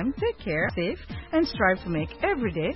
time, take care, safe, and strive to make every day.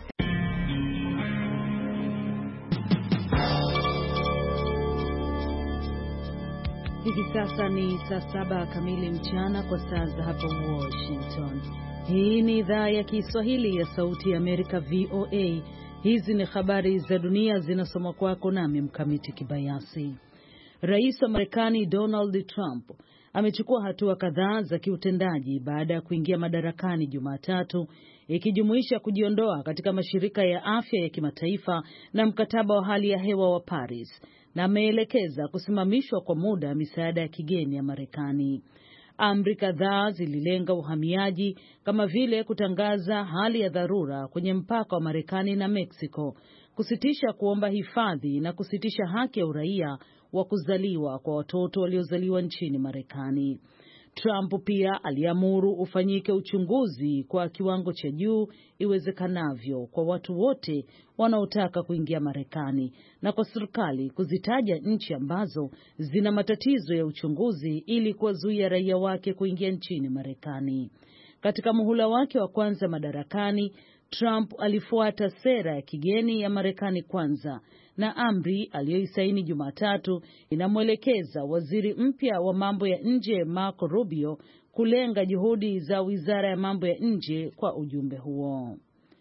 Hivi sasa ni saa 7 kamili mchana kwa saa za hapa Washington. Hii ni idhaa ya Kiswahili ya Sauti ya Amerika, VOA. Hizi ni habari za dunia zinasoma kwako nami Mkamiti Kibayasi. Rais wa Marekani Donald Trump amechukua hatua kadhaa za kiutendaji baada ya kuingia madarakani Jumatatu, ikijumuisha kujiondoa katika mashirika ya afya ya kimataifa na mkataba wa hali ya hewa wa Paris, na ameelekeza kusimamishwa kwa muda misaada ya kigeni ya Marekani. Amri kadhaa zililenga uhamiaji, kama vile kutangaza hali ya dharura kwenye mpaka wa Marekani na Mexico, kusitisha kuomba hifadhi na kusitisha haki ya uraia wa kuzaliwa kwa watoto waliozaliwa nchini Marekani. Trump pia aliamuru ufanyike uchunguzi kwa kiwango cha juu iwezekanavyo kwa watu wote wanaotaka kuingia Marekani, na kwa serikali kuzitaja nchi ambazo zina matatizo ya uchunguzi ili kuwazuia raia wake kuingia nchini Marekani. Katika muhula wake wa kwanza madarakani, Trump alifuata sera ya kigeni ya Marekani kwanza, na amri aliyoisaini Jumatatu inamwelekeza waziri mpya wa mambo ya nje Marco Rubio kulenga juhudi za wizara ya mambo ya nje kwa ujumbe huo.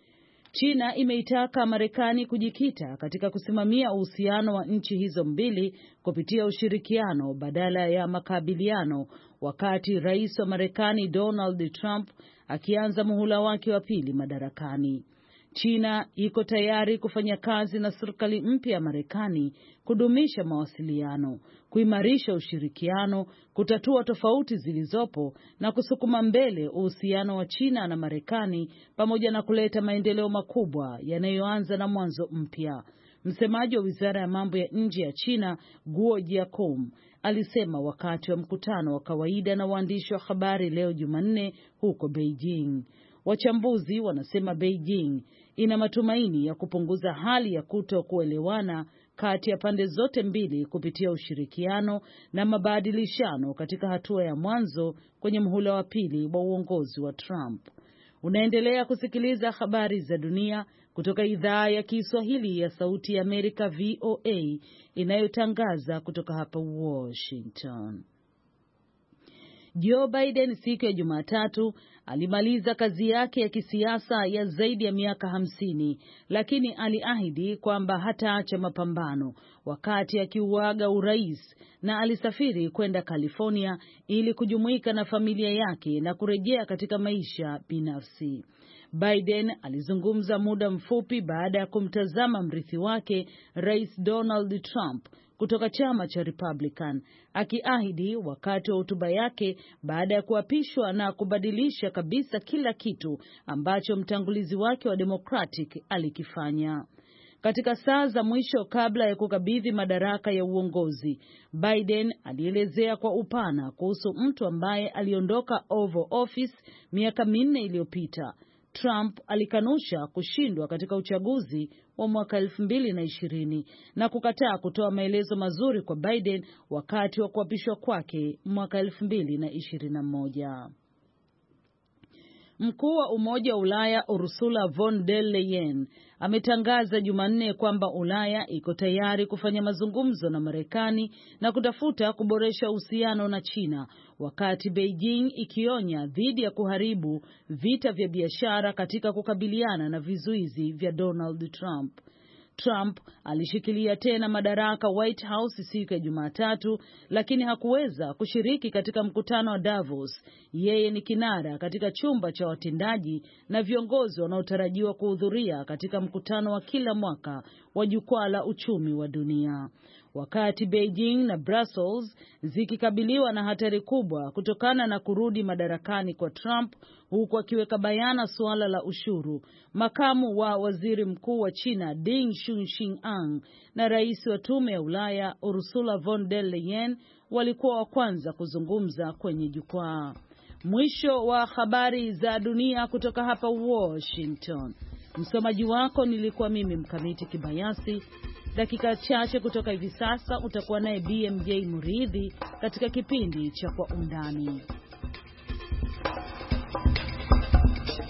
China imeitaka Marekani kujikita katika kusimamia uhusiano wa nchi hizo mbili kupitia ushirikiano badala ya makabiliano, wakati rais wa Marekani Donald Trump akianza muhula wake wa pili madarakani. China iko tayari kufanya kazi na serikali mpya ya Marekani kudumisha mawasiliano, kuimarisha ushirikiano, kutatua tofauti zilizopo na kusukuma mbele uhusiano wa China na Marekani, pamoja na kuleta maendeleo makubwa yanayoanza na mwanzo mpya. Msemaji wa Wizara ya Mambo ya Nje ya China, Guo Jiakun, alisema wakati wa mkutano wa kawaida na waandishi wa habari leo Jumanne huko Beijing. Wachambuzi wanasema Beijing ina matumaini ya kupunguza hali ya kutokuelewana kati ya pande zote mbili kupitia ushirikiano na mabadilishano katika hatua ya mwanzo kwenye muhula wa pili wa uongozi wa Trump. Unaendelea kusikiliza habari za dunia kutoka idhaa ya Kiswahili ya Sauti ya Amerika, VOA, inayotangaza kutoka hapa Washington. Joe Biden siku ya Jumatatu alimaliza kazi yake ya kisiasa ya zaidi ya miaka 50, lakini aliahidi kwamba hataacha mapambano wakati akiuaga urais, na alisafiri kwenda California ili kujumuika na familia yake na kurejea katika maisha binafsi. Biden alizungumza muda mfupi baada ya kumtazama mrithi wake Rais Donald Trump kutoka chama cha Republican, akiahidi wakati wa hotuba yake baada ya kuapishwa na kubadilisha kabisa kila kitu ambacho mtangulizi wake wa Democratic alikifanya. Katika saa za mwisho kabla ya kukabidhi madaraka ya uongozi, Biden alielezea kwa upana kuhusu mtu ambaye aliondoka Oval Office miaka 4 iliyopita. Trump alikanusha kushindwa katika uchaguzi wa mwaka 2020 na kukataa kutoa maelezo mazuri kwa Biden wakati wa kuapishwa kwake mwaka 2021. Mkuu wa Umoja wa Ulaya Ursula von der Leyen ametangaza Jumanne kwamba Ulaya iko tayari kufanya mazungumzo na Marekani na kutafuta kuboresha uhusiano na China, wakati Beijing ikionya dhidi ya kuharibu vita vya biashara katika kukabiliana na vizuizi vya Donald Trump. Trump alishikilia tena madaraka White House siku ya Jumatatu, lakini hakuweza kushiriki katika mkutano wa Davos. Yeye ni kinara katika chumba cha watendaji na viongozi wanaotarajiwa kuhudhuria katika mkutano wa kila mwaka wa jukwaa la uchumi wa dunia. Wakati Beijing na Brussels zikikabiliwa na hatari kubwa kutokana na kurudi madarakani kwa Trump, huku akiweka bayana suala la ushuru, makamu wa waziri mkuu wa China Ding Xuexing na rais wa tume ya Ulaya Ursula von der Leyen walikuwa wa kwanza kuzungumza kwenye jukwaa. Mwisho wa habari za dunia kutoka hapa Washington. Msomaji wako nilikuwa mimi Mkamiti Kibayasi. Dakika chache kutoka hivi sasa utakuwa naye BMJ Muridhi katika kipindi cha Kwa Undani.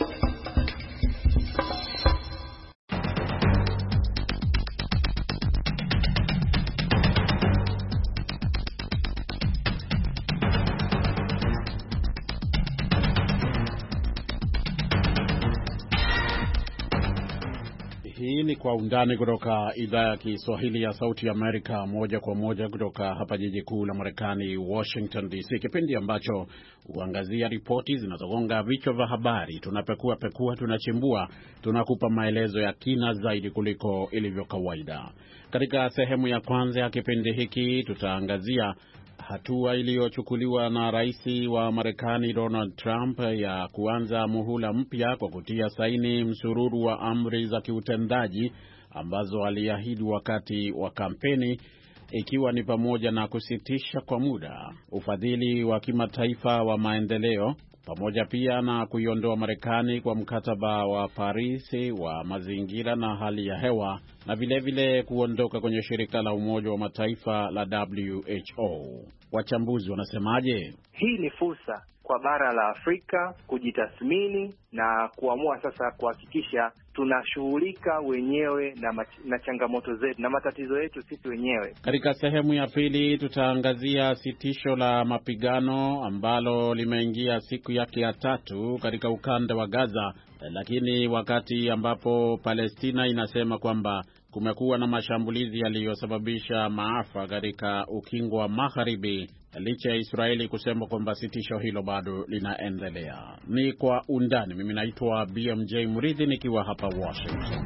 Hii ni Kwa Undani kutoka idhaa ya Kiswahili ya Sauti ya Amerika, moja kwa moja kutoka hapa jiji kuu la Marekani, Washington DC, kipindi ambacho huangazia ripoti zinazogonga vichwa vya habari. Tunapekua, tunachimbua, tunakupa maelezo ya kina zaidi kuliko ilivyo kawaida. Katika sehemu ya kwanza ya kipindi hiki tutaangazia hatua iliyochukuliwa na rais wa Marekani Donald Trump ya kuanza muhula mpya kwa kutia saini msururu wa amri za kiutendaji ambazo aliahidi wakati wa kampeni, ikiwa ni pamoja na kusitisha kwa muda ufadhili wa kimataifa wa maendeleo, pamoja pia na kuiondoa Marekani kwa mkataba wa Paris wa mazingira na hali ya hewa, na vilevile kuondoka kwenye shirika la Umoja wa Mataifa la WHO. Wachambuzi wanasemaje? Hii ni fursa kwa bara la Afrika kujitathmini na kuamua sasa kuhakikisha tunashughulika wenyewe na changamoto zetu na matatizo yetu sisi wenyewe. Katika sehemu ya pili tutaangazia sitisho la mapigano ambalo limeingia siku yake ya 3 katika ukanda wa Gaza, lakini wakati ambapo Palestina inasema kwamba kumekuwa na mashambulizi yaliyosababisha maafa katika ukingo wa Magharibi, licha ya Israeli kusema kwamba sitisho hilo bado linaendelea. Ni Kwa Undani. Mimi naitwa BMJ Murithi nikiwa hapa Washington.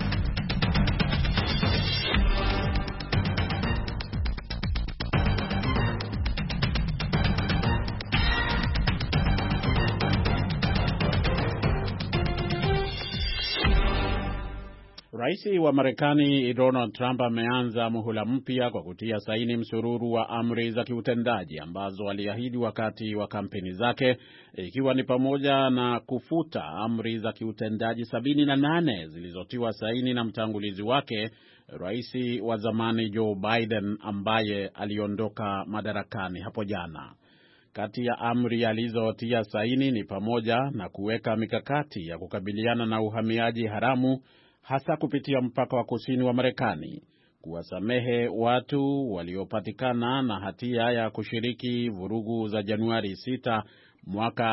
Rais wa Marekani Donald Trump ameanza muhula mpya kwa kutia saini msururu wa amri za kiutendaji ambazo aliahidi wakati wa kampeni zake, ikiwa ni pamoja na kufuta amri za kiutendaji 78 zilizotiwa saini na mtangulizi wake, rais wa zamani Joe Biden, ambaye aliondoka madarakani hapo jana. Kati ya amri alizotia saini ni pamoja na kuweka mikakati ya kukabiliana na uhamiaji haramu, hasa kupitia mpaka wa kusini wa Marekani, kuwasamehe watu waliopatikana na hatia ya kushiriki vurugu za Januari 6 mwaka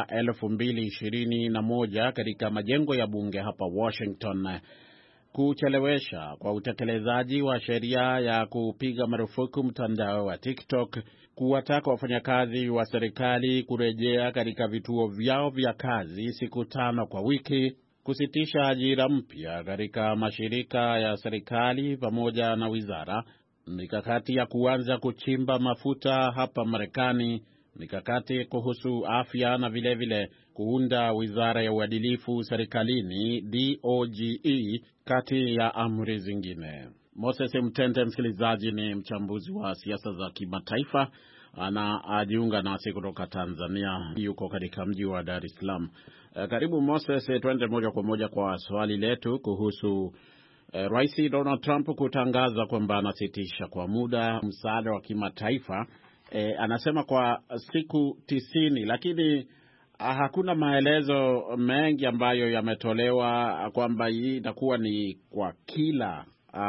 2021 katika majengo ya bunge hapa Washington, kuchelewesha kwa utekelezaji wa sheria ya kupiga marufuku mtandao wa TikTok, kuwataka wafanyakazi wa serikali kurejea katika vituo vyao vya kazi siku 5 kwa wiki, kusitisha ajira mpya katika mashirika ya serikali pamoja na wizara, mikakati ya kuanza kuchimba mafuta hapa Marekani, mikakati kuhusu afya na vilevile kuunda wizara ya uadilifu serikalini DOGE, kati ya amri zingine. Moses Mtente, msikilizaji, ni mchambuzi wa siasa za kimataifa, anajiunga nasi kutoka Tanzania, yuko katika mji wa Dar es Salaam. Karibu Moses, twende moja kwa moja kwa swali letu kuhusu Rais Donald Trump kutangaza kwamba anasitisha kwa muda msaada wa kimataifa. Anasema kwa siku 90, lakini hakuna maelezo mengi ambayo yametolewa kwamba hii itakuwa ni kwa kila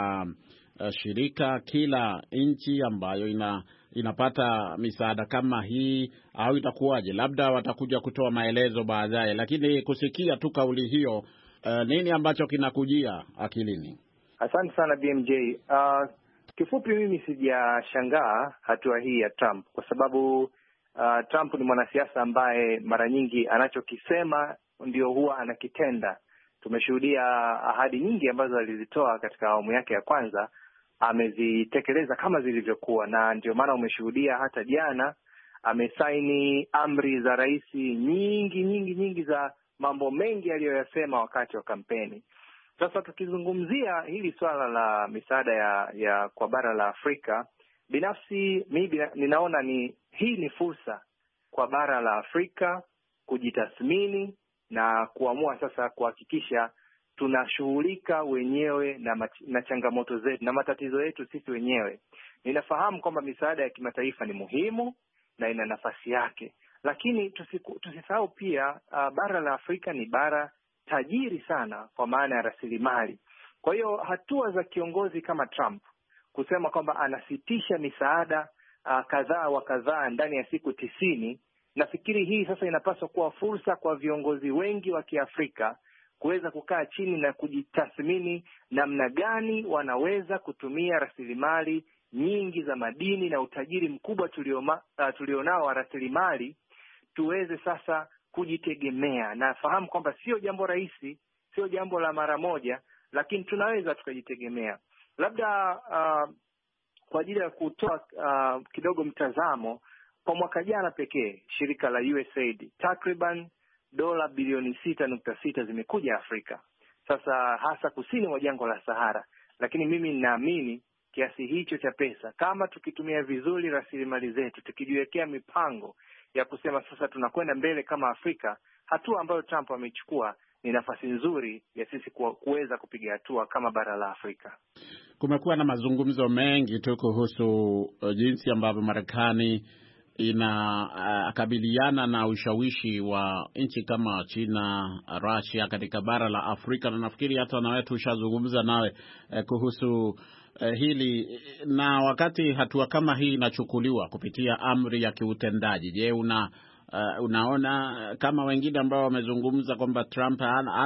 shirika, kila nchi ambayo inapata misaada kama hii, au itakuwaje? Labda watakuja kutoa maelezo baadaye, lakini kusikia tu kauli hiyo, nini ambacho kinakujia akilini? Asante sana BMJ. Kifupi, mimi sijashangaa hatua hii ya Trump kwa sababu Trump ni mwanasiasa ambaye mara nyingi anachokisema ndio huwa anakitenda. Tumeshuhudia ahadi nyingi ambazo alizitoa katika awamu yake ya kwanza amezitekeleza kama zilivyokuwa, na ndio maana umeshuhudia hata jana amesaini amri za rais nyingi za mambo mengi aliyoyasema wakati wa kampeni. Sasa tukizungumzia hili swala la misaada ya kwa bara la Afrika, binafsi mimi ninaona hii ni fursa kwa bara la Afrika kujitathmini na kuamua sasa kuhakikisha tunashughulika wenyewe na changamoto zetu na matatizo yetu sisi wenyewe. Ninafahamu kwamba misaada ya kimataifa ni muhimu na ina nafasi yake, lakini tusisahau pia bara la Afrika ni bara tajiri sana kwa maana ya rasilimali. Kwa hiyo hatua za kiongozi kama Trump kusema kwamba anasitisha misaada kadhaa ndani ya siku 90, nafikiri hii sasa inapaswa kuwa fursa kwa viongozi wengi wa Kiafrika kuweza kukaa chini na kujitathmini namna gani wanaweza kutumia rasilimali nyingi za madini na utajiri mkubwa tulionao wa rasilimali tuweze sasa kujitegemea. Na fahamu kwamba sio jambo rahisi, sio jambo la mara moja, lakini tunaweza tukajitegemea. Labda kwa ajili ya kutoa kidogo mtazamo, kwa mwaka jana pekee shirika la USAID takriban dola bilioni 6.6 zimekuja Afrika, sasa hasa kusini mwa jangwa la Sahara. Lakini mimi ninaamini kiasi hicho cha pesa, kama tukitumia vizuri rasilimali zetu, tukijiwekea mipango ya kusema sasa tunakwenda mbele kama Afrika, hatua ambayo Trump amechukua ni nafasi nzuri ya sisi kuweza kupiga hatua kama bara la Afrika. Kumekuwa na mazungumzo mengi tu kuhusu jinsi ambavyo Marekani inakabiliana na ushawishi wa nchi kama China, Russia katika bara la Afrika, na nafikiri hata na wewe tushazungumza nawe kuhusu hili. Na wakati hatua kama hii inachukuliwa kupitia amri ya kiutendaji, je, unaona kama wengine ambao wamezungumza kwamba Trump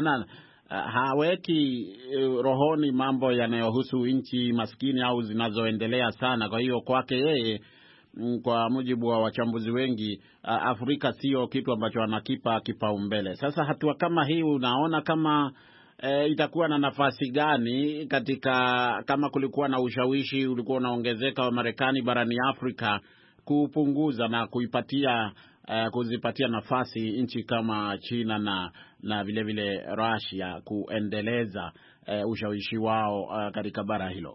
haweki rohoni mambo yanayohusu nchi maskini au zinazoendelea sana? Kwa hiyo kwake yeye, kwa mujibu wa wachambuzi wengi, Afrika sio kitu ambacho anakipa kipaumbele. Sasa hatua kama hii unaona kama itakuwa na nafasi gani katika, kama kulikuwa na ushawishi ulikuwa unaongezeka wa Marekani barani Afrika kupunguza na kuzipatia nafasi nchi kama China na vile vile Russia kuendeleza ushawishi wao katika bara hilo?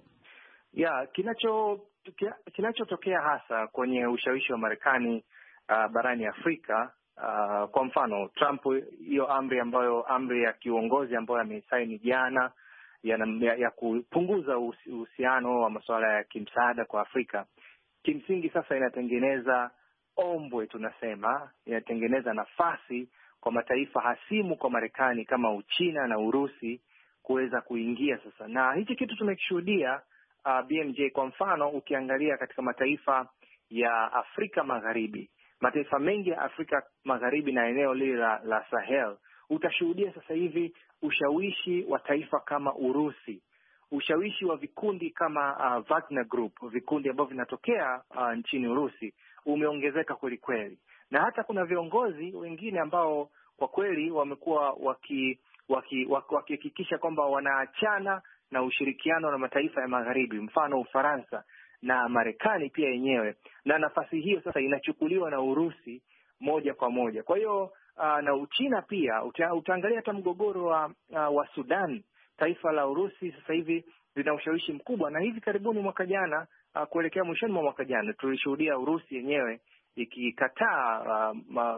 Kinachotokea hasa kwenye ushawishi wa Marekani barani Afrika, kwa mfano Trump, hiyo amri ya kiongozi ambayo amesaini jana ya kupunguza uhusiano wa masuala ya kimsaada kwa Afrika, kimsingi sasa inatengeneza ombwe, tunasema inatengeneza nafasi kwa mataifa hasimu kwa Marekani kama Uchina na Urusi kuweza kuingia sasa. Na hichi kitu tumekishuhudia BMJ. Kwa mfano ukiangalia katika mataifa ya Afrika Magharibi, mataifa mengi ya Afrika Magharibi na eneo lile la Sahel, utashuhudia sasa hivi ushawishi wa taifa kama Urusi, ushawishi wa vikundi kama Wagner Group, vikundi ambavyo vinatokea nchini Urusi, umeongezeka kweli kweli. Na hata kuna viongozi wengine ambao kwa kweli wamekuwa wakihakikisha kwamba wanaachana na ushirikiano na mataifa ya Magharibi, mfano Ufaransa na Marekani pia yenyewe, na nafasi hiyo sasa inachukuliwa na Urusi moja kwa moja. Kwa hiyo na Uchina pia, utaangalia hata mgogoro wa Sudan, taifa la Urusi sasa hivi lina ushawishi mkubwa. Na hivi karibuni mwaka jana, kuelekea mwishoni mwa mwaka jana, tulishuhudia Urusi yenyewe ikikataa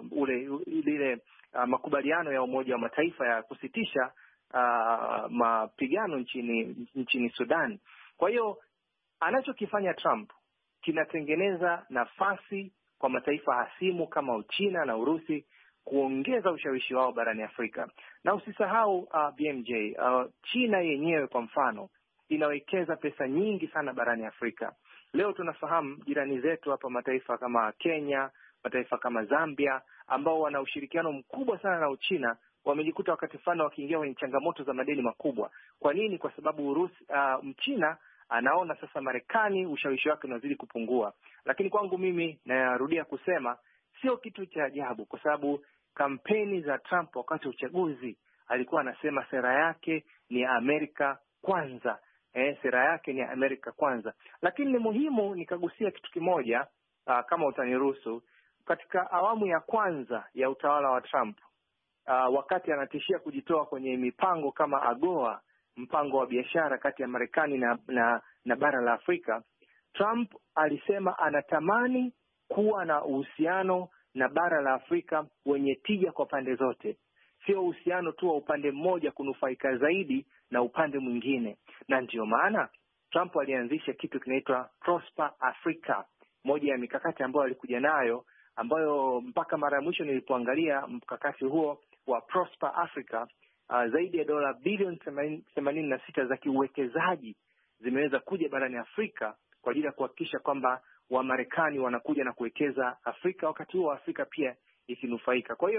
makubaliano ya Umoja wa Mataifa ya kusitisha mapigano nchini Sudan. Kwa hiyo anachokifanya Trump kinatengeneza nafasi kwa mataifa hasimu kama Uchina na Urusi kuongeza ushawishi wao barani Afrika. Na usisahau BMJ, China yenyewe kwa mfano inawekeza pesa nyingi sana barani Afrika. Leo tunafahamu jirani zetu hapa, mataifa kama Kenya, mataifa kama Zambia, ambao wana ushirikiano mkubwa sana na Uchina, wamejikuta wakati fulani wakiingia kwenye changamoto za madeni makubwa. Kwa nini? Kwa sababu Mchina anaona sasa Marekani ushawishi wake unazidi kupungua. Lakini kwangu mimi, narudia kusema, sio kitu cha ajabu, kwa sababu kampeni za Trump wakati wa uchaguzi alikuwa anasema sera yake ni Amerika kwanza. Sera yake ni Amerika kwanza. Lakini ni muhimu nikagusia kitu kimoja, kama utaniruhusu. Katika awamu ya kwanza ya utawala wa Trump, wakati anatishia kujitoa kwenye mipango kama AGOA, mpango wa biashara kati ya Marekani na bara la Afrika, Trump alisema anatamani kuwa na uhusiano na bara la Afrika wenye tija kwa pande zote, sio uhusiano tu wa upande mmoja kunufaika zaidi na upande mwingine. Na ndio maana Trump alianzisha kitu kinaitwa Prosper Africa, moja ya mikakati ambayo alikuja nayo, ambayo mpaka mara ya mwisho nilipoangalia mkakati huo wa Prosper Africa, zaidi ya dola bilioni 86 za kiuwekezaji zimeweza kuja barani Afrika kwa ajili ya kuhakikisha kwamba Wamarekani wanakuja na kuwekeza Afrika, wakati huo Afrika pia ikinufaika. Kwa hiyo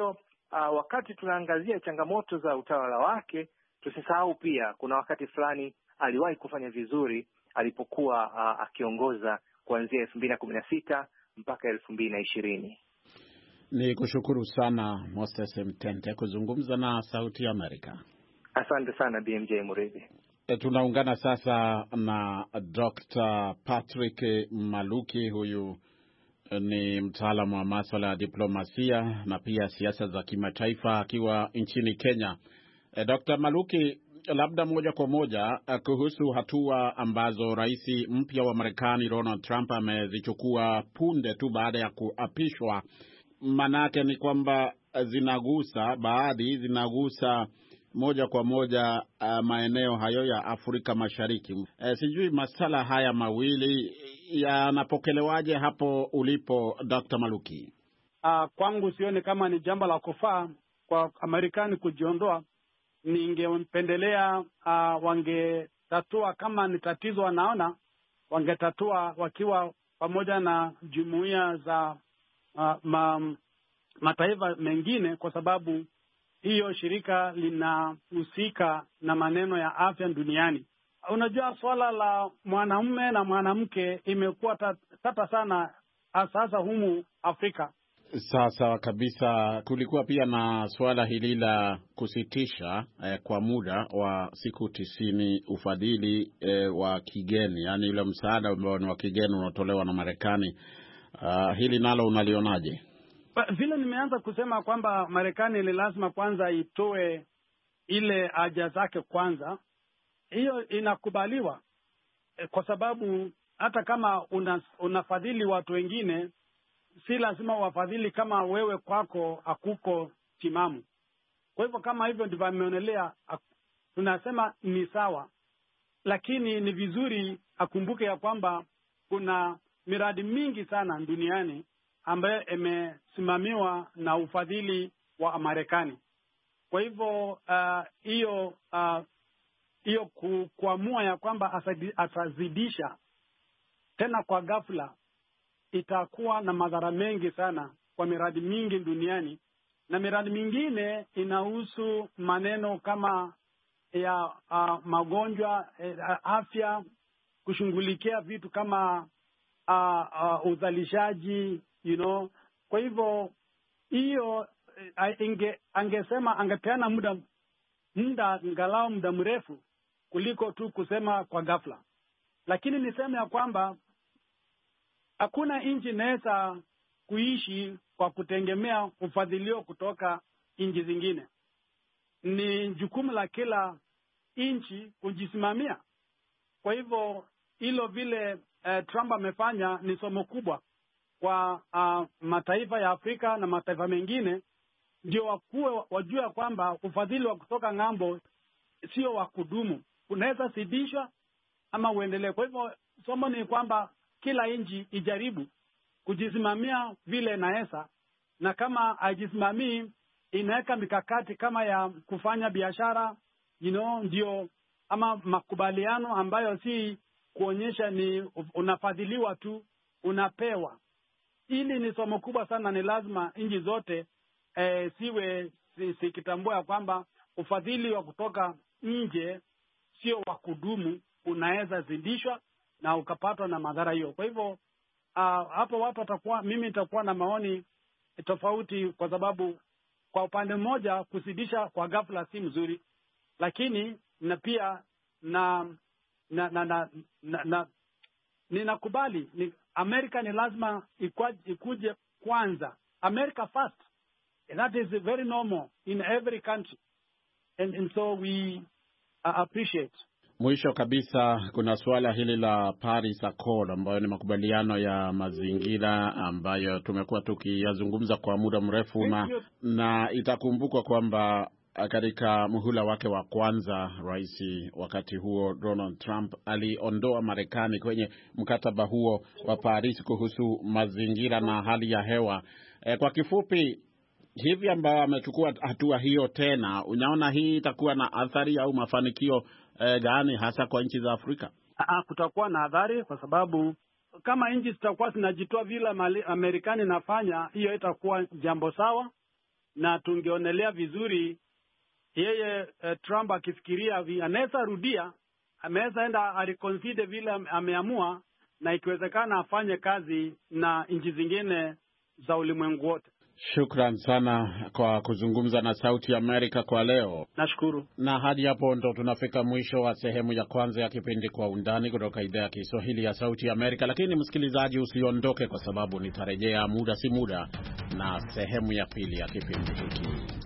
wakati tunaangazia changamoto za utawala wake, tusisahau pia kuna wakati fulani aliwahi kufanya vizuri alipokuwa akiongoza kuanzia 2016 mpaka 2020. Ni kushukuru sana Moses Mtente kuzungumza na Sauti ya Amerika. Asante sana BMJ Muridhi. Tunaungana sasa na Dr. Patrick Maluki. Huyu ni mtaalamu wa masuala ya diplomasia na pia siasa za kimataifa akiwa nchini Kenya. Dr. Maluki, labda moja kwa moja kuhusu hatua ambazo rais mpya wa Marekani Donald Trump amezichukua punde tu baada ya kuapishwa. Manake ni kwamba zinagusa moja kwa moja maeneo hayo ya Afrika Mashariki. Sijui masala haya mawili yanapokelewaje hapo ulipo Dr. Maluki? Kwangu sioni kama ni jambo la kufaa kwa Marekani kujiondoa. Ningependelea wangetatua, kama ni tatizo wanaona, wangetatua wakiwa pamoja na jumuiya za mataifa mengine, kwa sababu hiyo shirika linahusika na maneno ya afya duniani. Unajua, swala la mwanamume na mwanamke imekuwa tata sana sasa humu Afrika. Sasa kabisa, kulikuwa pia na swala hili la kusitisha kwa muda wa siku 90 ufadhili wa kigeni, yani ile msaada ambao ni wa kigeni unaotolewa na Marekani. Hili nalo unalionaje? Vile nimeanza kusema kwamba Marekani ni lazima kwanza itoe ile haja zake kwanza. Hiyo inakubaliwa kwa sababu hata kama unafadhili watu wengine, si lazima wafadhili kama wewe kwako hakuko timamu. Kwa hivyo kama hivyo ndivyo ameonelea, tunasema ni sawa, lakini ni vizuri akumbuke ya kwamba kuna miradi mingi sana duniani ambayo imesimamiwa na ufadhili wa Marekani. Kwa hivyo hiyo kuamua ya kwamba atazidisha tena kwa ghafla itakuwa na madhara mengi sana kwa miradi mingi duniani, na miradi mingine inahusu maneno kama ya magonjwa, afya, kushughulikia vitu kama uzalishaji, Kwa hivyo hiyo angesema angepeana muda angalau muda mrefu kuliko tu kusema kwa ghafla. Lakini niseme ya kwamba hakuna nchi inaweza kuishi kwa kutegemea ufadhilio kutoka nchi zingine. Ni jukumu la kila nchi kujisimamia. Kwa hivyo hilo vile Trump amefanya ni somo kubwa kwa mataifa ya Afrika na mataifa mengine, ndio wajue kwamba ufadhili wa kutoka ng'ambo sio wa kudumu, unaweza sidishwa ama uendelee. Kwa hivyo somo ni kwamba kila nchi ijaribu kujisimamia vile inaweza, na kama haijisimamii inaweka mikakati kama ya kufanya biashara, ndio ama makubaliano ambayo si kuonyesha ni unafadhiliwa tu, unapewa. Hili ni somo kubwa sana. Ni lazima nchi zote sikitambua kwamba ufadhili wa kutoka nje sio wa kudumu, unaweza zidishwa na ukapatwa na madhara hiyo. Kwa hivyo hapo watu mimi nitakuwa na maoni tofauti, kwa sababu kwa upande mmoja kuzidisha kwa ghafla si mzuri, lakini na pia ninakubali Amerika ni lazima ikuje kwanza. America first. And that is very normal in every country. And so we appreciate. Mwisho kabisa, kuna suala hili la Paris Accord ambayo ni makubaliano ya mazingira ambayo tumekuwa tukiyazungumza kwa muda mrefu, na itakumbukwa kwamba katika muhula wake wa kwanza, rais wakati huo Donald Trump aliondoa Marekani kwenye mkataba huo wa Paris kuhusu mazingira na hali ya hewa. Kwa kifupi, hivi ambao amechukua hatua hiyo tena, unaona hii itakuwa na athari au mafanikio gani hasa kwa nchi za Afrika? Kutakuwa na athari, kwa sababu kama nchi zitakuwa zinajitoa vile Marekani nafanya, hiyo itakuwa jambo sawa, na tungeonelea vizuri yeye Trump akifikiria anaweza rudia, ameweza enda areconsider vile ameamua, na ikiwezekana afanye kazi na nchi zingine za ulimwengu wote. Shukran sana kwa kuzungumza na Sauti Amerika kwa leo. Nashukuru. Na hadi hapo ndo tunafika mwisho wa sehemu ya kwanza ya kipindi Kwa Undani kutoka idhaa ya Kiswahili ya Sauti Amerika. Lakini msikilizaji, usiondoke, kwa sababu nitarejea muda si muda na sehemu ya pili ya kipindi hiki.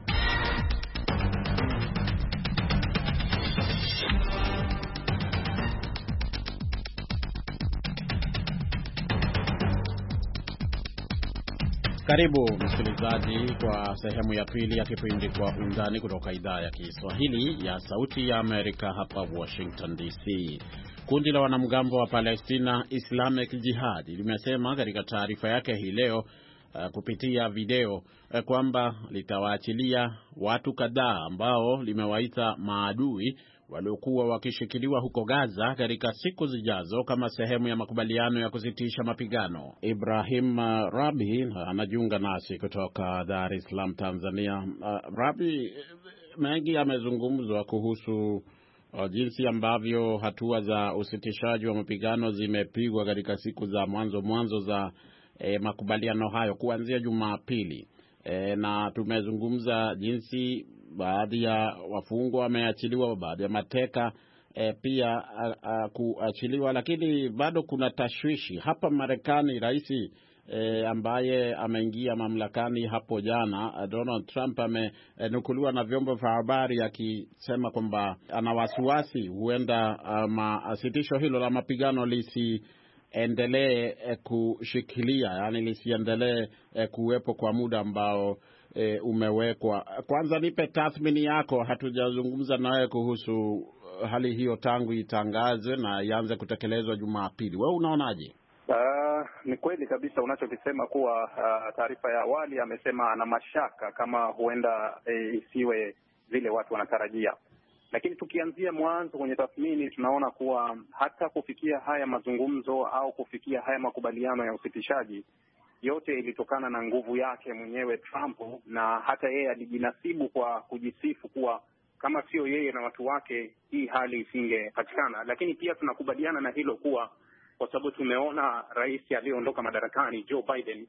Karibu msikilizaji kwa sehemu ya pili ya kipindi Kwa Undani kutoka idhaa ya Kiswahili ya Sauti ya Amerika hapa Washington DC. Kundi la wanamgambo wa Palestina Islamic Jihad limesema katika taarifa yake hii leo kupitia video kwamba litawaachilia watu kadhaa ambao limewaita maadui waliokuwa wakishikiliwa huko Gaza katika siku zijazo kama sehemu ya makubaliano ya kusitisha mapigano. Ibrahim Rabi anajiunga nasi kutoka Dar es Salaam, Tanzania. Rabi, mengi yamezungumzwa kuhusu jinsi ambavyo hatua za usitishaji wa mapigano zimepigwa katika siku za mwanzo za makubaliano hayo kuanzia Jumapili. Na tumezungumza jinsi baadhi ya wafungwa wameachiliwa, baadhi ya mateka pia kuachiliwa, lakini bado kuna tashwishi hapa Marekani. Rais ambaye ameingia mamlakani hapo jana, Donald Trump, amenukuliwa na vyombo vya habari akisema kwamba ana wasiwasi huenda sitisho hilo la mapigano lisiendelee kushikilia, yani lisiendelee kuwepo kwa muda ambao umewekwa. Kwanza nipe tathmini yako, hatujazungumza nawe kuhusu hali hiyo tangu itangazwe na ianze kutekelezwa Jumapili. Wewe unaonaje? Ni kweli kabisa unachokisema kuwa taarifa ya awali amesema ana mashaka kama huenda isiwe vile watu wanatarajia. Lakini tukianzia mwanzo kwenye tathmini, tunaona kuwa hata kufikia haya mazungumzo au kufikia haya makubaliano ya usitishaji, yote ilitokana na nguvu yake mwenyewe Trump, na hata yeye alijinasibu kwa kujisifu kuwa kama sio yeye na watu wake hii hali isingepatikana. Lakini pia tunakubaliana na hilo kuwa kwa sababu tumeona rais aliyeondoka madarakani Joe Biden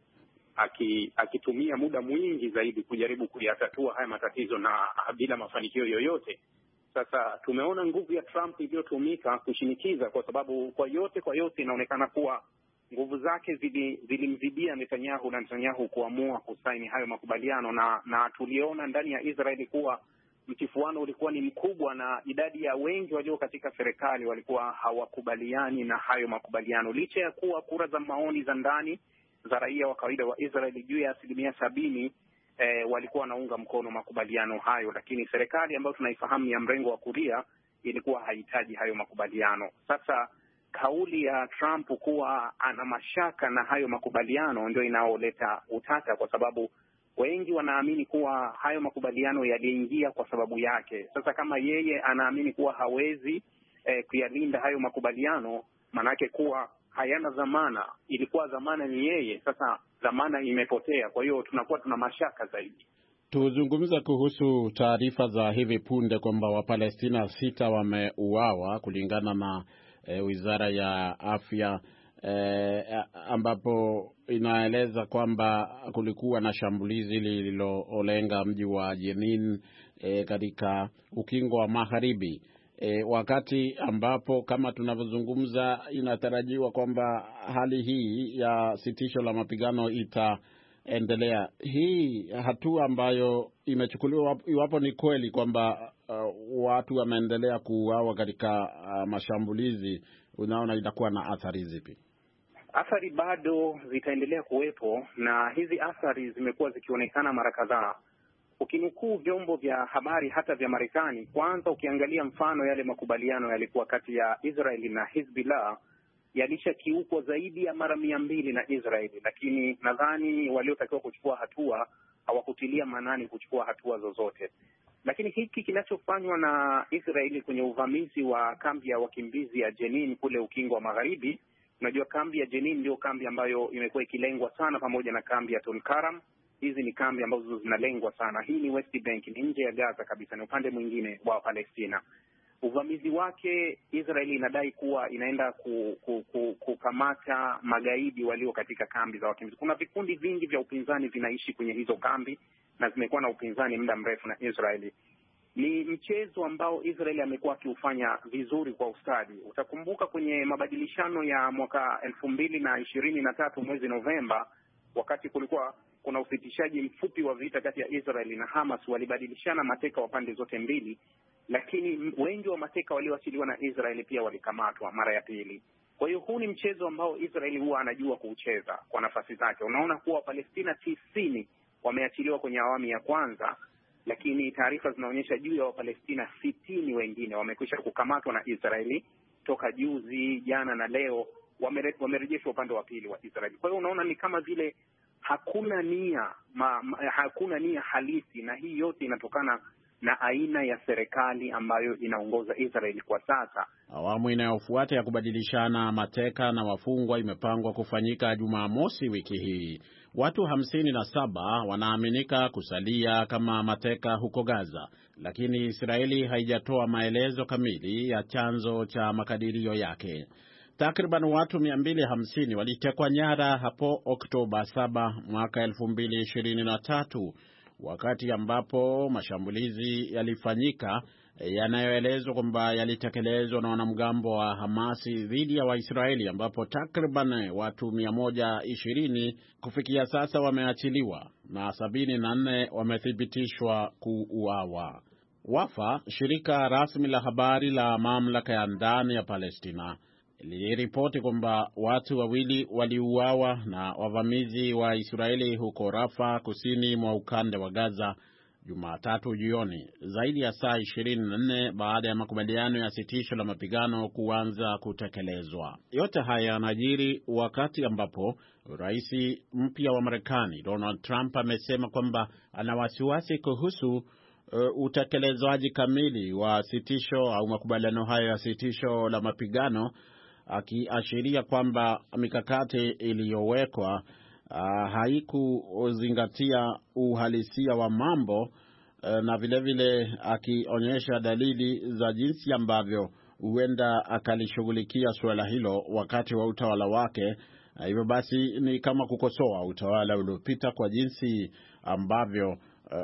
akitumia muda mwingi zaidi kujaribu kuyatatua haya matatizo na bila mafanikio yoyote. Sasa tumeona nguvu ya Trump iliyotumika kushinikiza, kwa sababu kwa yote inaonekana kuwa nguvu zake zilimzidia Netanyahu na Netanyahu kuamua kusaini hayo makubaliano, na tuliona ndani ya Israeli kuwa mtifuano ulikuwa ni mkubwa, na idadi ya wengi walio katika serikali walikuwa hawakubaliani na hayo makubaliano, licha ya kuwa kura za maoni za ndani za raia wa kawaida wa Israeli juu ya 70% walikuwa wanaunga mkono makubaliano hayo. Lakini serikali ambayo tunaifahamu ya mrengo wa kulia ilikuwa haihitaji hayo makubaliano. Sasa kauli ya Trump kuwa ana mashaka na hayo makubaliano ndio inaoleta utata, kwa sababu wengi wanaamini kuwa hayo makubaliano yaliingia kwa sababu yake. Sasa kama yeye anaamini kuwa hawezi kuyalinda hayo makubaliano, manake kuwa hayana dhamana. Ilikuwa dhamana ni yeye, sasa dhamana imepotea. Kwa hiyo tunakuwa tuna mashaka zaidi. Tuzungumza kuhusu taarifa za hivi punde kwamba Wapalestina 6 wameuawa kulingana na Wizara ya Afya, ambapo inaeleza kwamba kulikuwa na shambulizi lililolenga mji wa Jenin katika ukingo wa Magharibi, wakati ambapo kama tunavyozungumza inatarajiwa kwamba hali hii ya sitisho la mapigano itaendelea. Hii hatua ambayo imechukuliwa, iwapo ni kweli kwamba watu wameendelea kuuawa katika mashambulizi, unaona itakuwa na athari zipi? Athari bado zitaendelea kuwepo, na hizi athari zimekuwa zikionekana mara kadhaa. Ukinukuu vyombo vya habari hata vya Marekani, kwanza ukiangalia mfano yale makubaliano yalikuwa kati ya Israeli na Hezbollah, yalishakiukwa zaidi ya mara 200 na Israeli, lakini nadhani waliotakiwa kuchukua hatua hawakutilia maanani kuchukua hatua zozote. Lakini hiki kinachofanywa na Israeli kwenye uvamizi wa kambi ya wakimbizi ya Jenin kule ukingo wa Magharibi, unajua kambi ya Jenin ndio kambi ambayo imekuwa ikilengwa sana pamoja na kambi ya Tulkaram. hizi ni kambi ambazo zinalengwa sana. Hii ni West Bank, ni nje ya Gaza kabisa, ni upande mwingine wa Palestina. Uvamizi wake, Israeli inadai kuwa inaenda kukamata magaidi walio katika kambi za wakimbizi. Kuna vikundi vingi vya upinzani vinaishi kwenye hizo kambi na zimekuwa na upinzani muda mrefu na Israeli. Ni mchezo ambao Israeli amekuwa akiufanya vizuri kwa ustadi. Utakumbuka kwenye mabadilishano ya mwaka 2023 mwezi Novemba, wakati kulikuwa kuna usitishaji mfupi wa vita kati ya Israeli na Hamas, walibadilishana mateka wa pande zote mbili, lakini wengi wa mateka walioachiliwa na Israeli pia walikamatwa mara ya pili. Kwa hiyo huu ni mchezo ambao Israeli huwa anajua kuucheza kwa nafasi zake. Unaona kuwa Palestina 90 wameachiliwa kwenye awamu ya kwanza, lakini taarifa zinaonyesha juu ya Wapalestina 60 wengine wamekwisha kukamatwa na Israeli toka juzi, jana na leo wamerejeshwa upande wa pili wa Israeli. Kwa hiyo unaona ni kama vile hakuna nia halisi, na hii yote inatokana na aina ya serikali ambayo inaongoza Israeli kwa sasa. Awamu inayofuata ya kubadilishana mateka na wafungwa imepangwa kufanyika Jumamosi wiki hii. Watu 57 wanaaminika kusalia kama mateka huko Gaza, lakini Israeli haijatoa maelezo kamili ya chanzo cha makadirio yake. Takriban watu 250 walitekwa nyara hapo Oktoba 7 mwaka 2023, wakati ambapo mashambulizi yalifanyika yanayoelezwa kwamba yalitekelezwa na wanamgambo wa Hamasi dhidi ya Waisraeli, ambapo takriban watu 120 kufikia sasa wameachiliwa na 74 wamethibitishwa kuuawa. Wafa, shirika rasmi la habari la mamlaka ya ndani ya Palestina, liliripoti kwamba watu 2 waliuawa na wavamizi wa Israeli huko Rafa, kusini mwa ukanda wa Gaza, Jumatatu jioni, zaidi ya saa 24 baada ya makubaliano ya sitisho la mapigano kuanza kutekelezwa. Yote haya yanajiri wakati ambapo rais mpya wa Marekani Donald Trump amesema kwamba ana wasiwasi kuhusu utekelezaji kamili wa sitisho au makubaliano hayo ya sitisho la mapigano, akiashiria kwamba mikakati iliyowekwa haikuzingatia uhalisia wa mambo, na vile akionyesha dalili za jinsi ambavyo huenda akalishughulikia suala hilo wakati wa utawala wake. Hivyo basi ni kama kukosoa utawala uliopita kwa jinsi ambavyo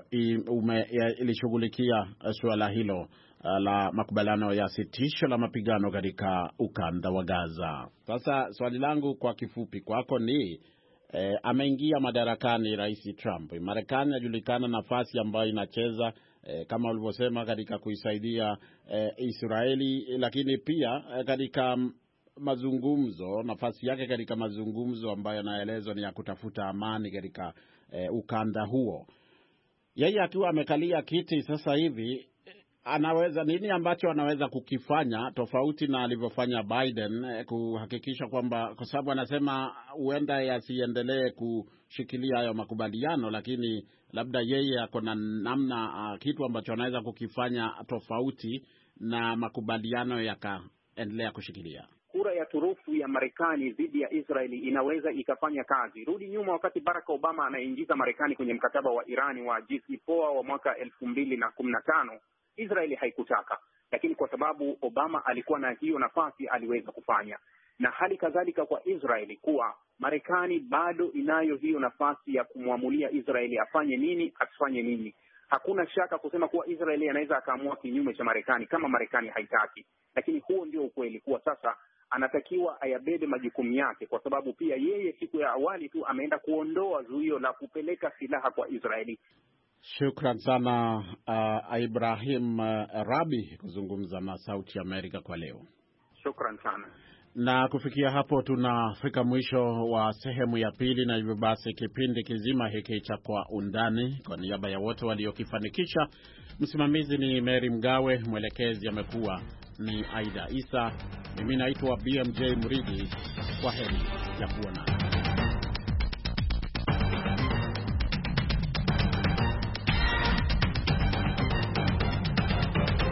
ilishughulikia suala hilo la makubaliano ya sitisho la mapigano katika ukanda wa Gaza. Sasa swali langu kwa kifupi kwako ni ameingia madarakani Rais Trump. Marekani inajulikana nafasi ambayo inacheza kama ulivyosema katika kuisaidia Israeli, lakini pia katika mazungumzo, nafasi yake katika mazungumzo ambayo yanaelezwa ni ya kutafuta amani katika ukanda huo. Yeye akiwa amekalia kiti sasa hivi, anaweza nini ambacho anaweza kukifanya tofauti na alivyofanya Biden kuhakikisha kwamba, kwa sababu anasema huenda yasiendelee kushikilia hayo makubaliano, lakini labda yeye ako na namna kitu ambacho anaweza kukifanya tofauti na makubaliano yakaendelea kushikilia. Kura ya turufu ya Marekani dhidi ya Israeli inaweza ikafanya kazi. Rudi nyuma, wakati Barack Obama anaingiza Marekani kwenye mkataba wa Irani wa JCPOA wa mwaka 2015, Israeli haikutaka, lakini kwa sababu Obama alikuwa na hiyo nafasi aliweza kufanya. Na hali kadhalika kwa Israeli, kuwa Marekani bado inayo hiyo nafasi ya kumwamulia Israeli afanye nini, asifanye nini. Hakuna shaka kusema kuwa Israeli anaweza akaamua kinyume cha Marekani kama Marekani haitaki, lakini huo ndio ukweli, kuwa sasa anatakiwa ayabebe majukumu yake, kwa sababu pia yeye siku ya awali tu ameenda kuondoa zuio la kupeleka silaha kwa Israeli. Shukran sana Ibrahim Rabi kuzungumza na Sauti Amerika kwa leo. Shukran sana. Na kufikia hapo tunafika mwisho wa sehemu ya pili, na hivyo basi kipindi kizima hiki cha Kwa Undani, kwa niaba ya wote waliokifanikisha, msimamizi ni Mary Mgawe, mwelekezi amekuwa ni Aida Isa, mimi naitwa BMJ Muridi. Kwa heri ya kuona.